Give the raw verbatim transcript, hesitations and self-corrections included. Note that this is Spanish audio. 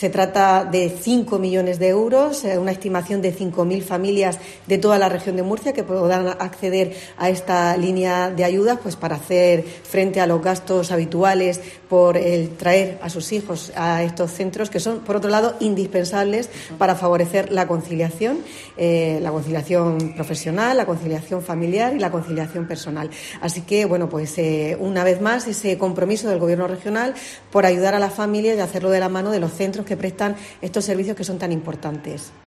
Se trata de cinco millones de euros, una estimación de cinco mil familias de toda la región de Murcia que podrán acceder a esta línea de ayudas, pues para hacer frente a los gastos habituales por el traer a sus hijos a estos centros, que son, por otro lado, indispensables para favorecer la conciliación, eh, la conciliación profesional, la conciliación familiar y la conciliación personal. Así que, bueno, pues eh, una vez más, ese compromiso del Gobierno regional por ayudar a las familias y hacerlo de la mano de los centros que prestan estos servicios que son tan importantes.